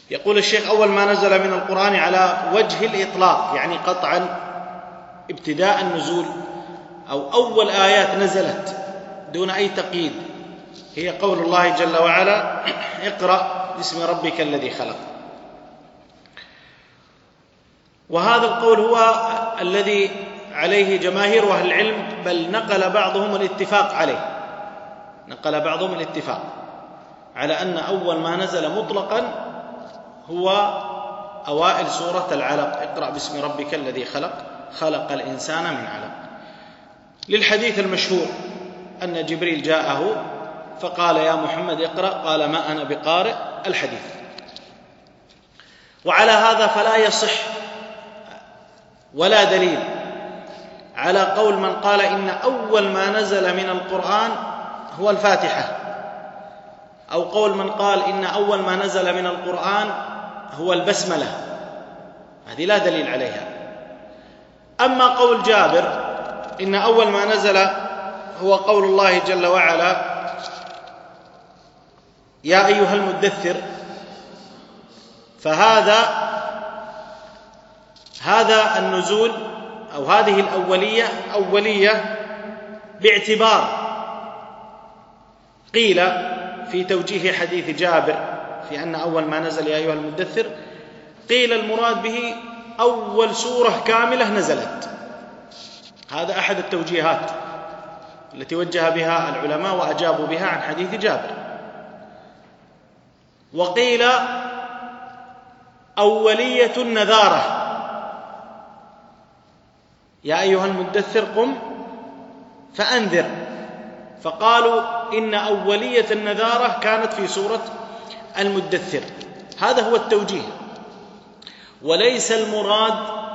يقول الشيخ: أول ما نزل من القرآن على وجه الإطلاق، يعني قطعا ابتداء النزول، أو أول آيات نزلت دون أي تقييد، هي قول الله جل وعلا: اقرأ باسم ربك الذي خلق. وهذا القول هو الذي عليه جماهير أهل العلم، بل نقل بعضهم الاتفاق عليه، نقل بعضهم الاتفاق على أن أول ما نزل مطلقا هو أوائل سورة العلق: اقرأ باسم ربك الذي خلق، خلق الإنسان من علق، للحديث المشهور أن جبريل جاءه فقال: يا محمد اقرأ، قال: ما أنا بقارئ، الحديث. وعلى هذا فلا يصح ولا دليل على قول من قال إن أول ما نزل من القرآن هو الفاتحة، أو قول من قال إن أول ما نزل من القرآن هو البسملة، هذه لا دليل عليها. أما قول جابر إن أول ما نزل هو قول الله جل وعلا: يا أيها المدثر، فهذا النزول أو هذه أولية باعتبار، قيل في توجيه حديث جابر في أن أول ما نزل يا أيها المدثر، قيل المراد به أول سورة كاملة نزلت، هذا أحد التوجيهات التي وجه بها العلماء وأجابوا بها عن حديث جابر. وقيل أولية النذارة: يا أيها المدثر قم فأنذر، فقالوا إن أولية النذارة كانت في سورة المدثر. هذا هو التوجيه، وليس المراد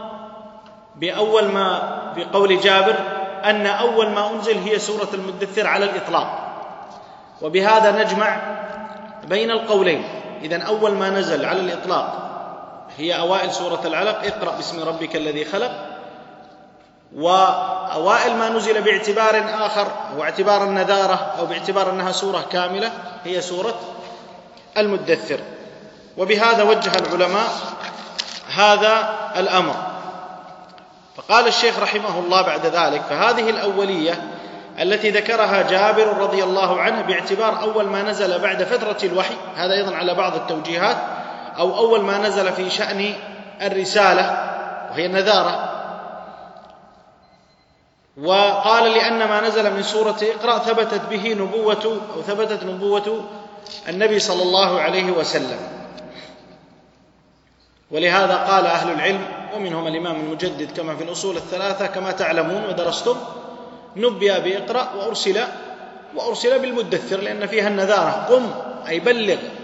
بقول جابر أن أول ما أنزل هي سورة المدثر على الإطلاق. وبهذا نجمع بين القولين. إذن أول ما نزل على الإطلاق هي أوائل سورة العلق: اقرأ باسم ربك الذي خلق. وأوائل ما نزل باعتبار آخر هو اعتبار النذارة، أو باعتبار أنها سورة كاملة، هي سورة المدثر. وبهذا وجه العلماء هذا الأمر. فقال الشيخ رحمه الله بعد ذلك: فهذه الأولية التي ذكرها جابر رضي الله عنه باعتبار أول ما نزل بعد فترة الوحي، هذا أيضا على بعض التوجيهات، أو أول ما نزل في شأن الرسالة وهي النذارة. وقال: لأن ما نزل من سورة اقرأ ثبتت به ثبتت نبوة النبي صلى الله عليه وسلم. ولهذا قال أهل العلم ومنهم الإمام المجدد كما في الأصول الثلاثة كما تعلمون ودرستم: نبئ بإقرأ وأرسل بالمدثر، لأن فيها النذارة، قم أي بلغ